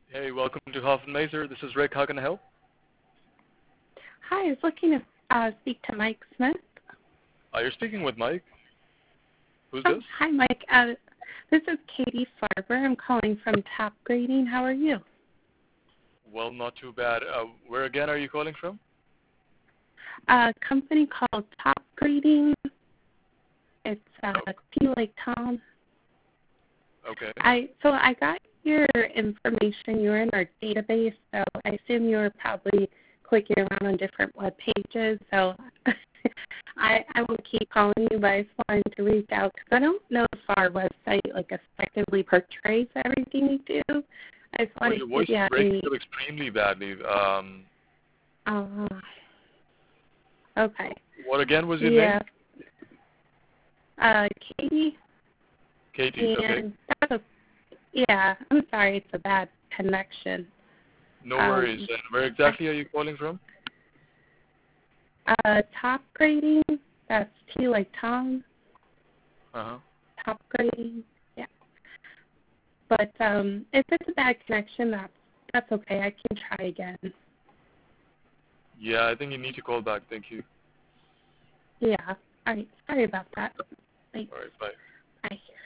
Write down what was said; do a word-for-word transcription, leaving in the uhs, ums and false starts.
Hey, welcome to Hoffman Mazer. This is Rick. How can I help? Hi, I was looking to uh, speak to Mike Smith. Uh, you're speaking with Mike. Who's Oh, this? hi, Mike. Uh, this is Katie Farber. I'm calling from Top Grading. How are you? Well, not too bad. Uh, where again are you calling from? A company called Top Grading. It's uh, Oh, T like Tom. okay. I so I got your information. You were in our database, so I assume you were probably clicking around on different web pages. So I I won't keep calling you, but I just wanted to reach out because I don't know if our website like effectively portrays everything we do. I just Well, wanted your to see voice if you is had breaking any. up extremely badly. Um, Uh, okay. what again was your Yeah. name? Uh, Katie. Katie. Okay. And that's a, yeah. I'm sorry. It's a bad connection. No worries. Um, And where exactly are you calling from? Uh, top grading, that's T like Tom, Uh-huh. top grading, yeah. But um, if it's a bad connection, that's, that's okay. I can try again. Yeah, I think you need to call back. Thank you. Yeah. All right. Sorry about that. Thanks. All right, bye. Bye.